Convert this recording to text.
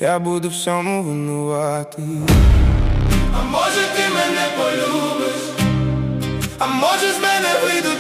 я буду всьому винуватий. А може ти мене полюбиш, а може з мене вийдуть